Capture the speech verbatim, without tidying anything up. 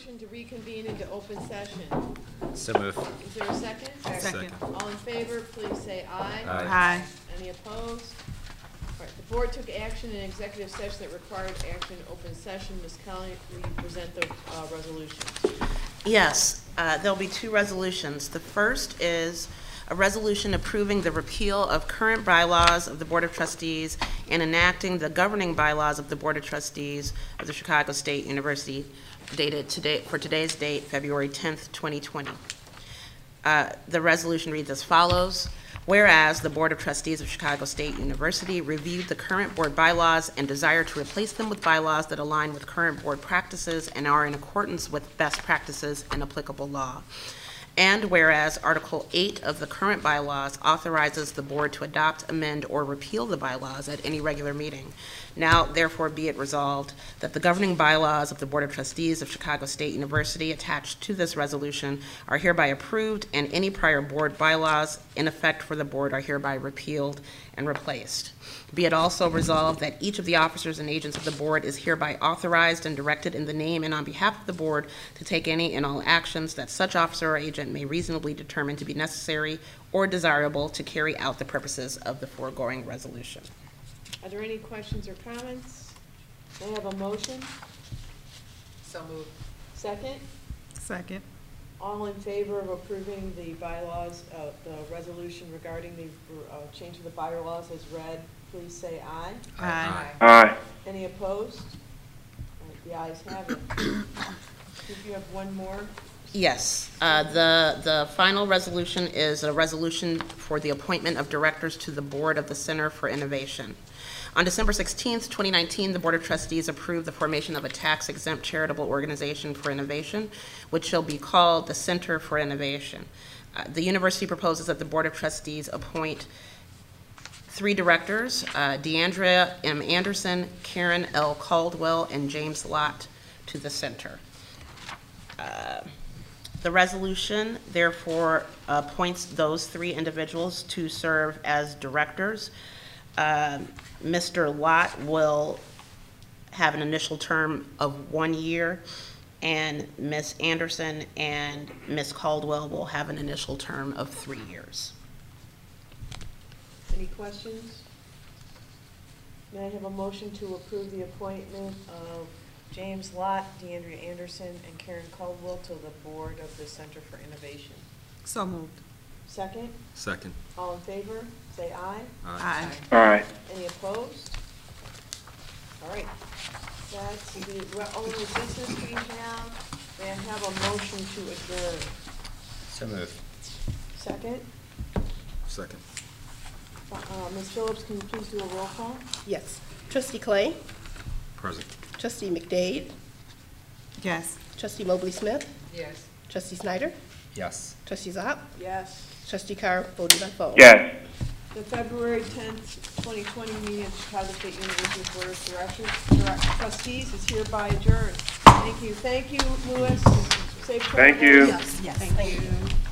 motion to reconvene into open session. So move. Is there a second? Second. All in favor, please say aye. Aye. Aye. Any opposed? All right, the board took action in executive session that required action in open session. Miz Kelly, will you present the uh, resolution? Yes, uh, there'll be two resolutions. The first is a resolution approving the repeal of current bylaws of the Board of Trustees and enacting the governing bylaws of the Board of Trustees of the Chicago State University, dated today, for today's date, February tenth, twenty twenty. Uh, the resolution reads as follows. Whereas the Board of Trustees of Chicago State University reviewed the current board bylaws and desire to replace them with bylaws that align with current board practices and are in accordance with best practices and applicable law. And whereas Article eight of the current bylaws authorizes the board to adopt, amend, or repeal the bylaws at any regular meeting. Now, therefore, be it resolved that the governing bylaws of the Board of Trustees of Chicago State University attached to this resolution are hereby approved, and any prior board bylaws in effect for the board are hereby repealed and replaced. Be it also resolved that each of the officers and agents of the board is hereby authorized and directed in the name and on behalf of the board to take any and all actions that such officer or agent may reasonably determine to be necessary or desirable to carry out the purposes of the foregoing resolution. Are there any questions or comments? May I have a motion? So moved. Second? Second. All in favor of approving the bylaws, uh, the resolution regarding the uh, change of the bylaws as read, please say aye. Aye. Aye. Any opposed? All right, the ayes have it. If you have one more. Yes, uh, the, the final resolution is a resolution for the appointment of directors to the board of the Center for Innovation. On December sixteenth, twenty nineteen, the Board of Trustees approved the formation of a tax-exempt charitable organization for innovation, which shall be called the Center for Innovation. Uh, the university proposes that the Board of Trustees appoint three directors, uh, DeAndrea M. Anderson, Karen L. Caldwell, and James Lott to the center. Uh, The resolution, therefore, appoints those three individuals to serve as directors. Uh, Mister Lott will have an initial term of one year, and Miz Anderson and Miz Caldwell will have an initial term of three years. Any questions? May I have a motion to approve the appointment of James Lott, DeAndrea Anderson, and Karen Caldwell to the board of the Center for Innovation? So moved. Second? Second. All in favor, say aye. Aye. Aye. Any opposed? All right. That's the well, only business we have. May I have a motion to adjourn? So move. Second? Second. Uh, Miz Phillips, can you please do a roll call? Yes. Trustee Clay? Present. Trustee McDade? Yes. Trustee Mobley Smith? Yes. Trustee Snyder? Yes. Trustee Zopp? Yes. Trustee Carr voting by phone. Yes. The February tenth, twenty twenty meeting of Chicago State University Board of Directors, Direct- Trustees is hereby adjourned. Thank you. Thank you, Louis. Safe Thank travels. you. Yes, yes, thank you.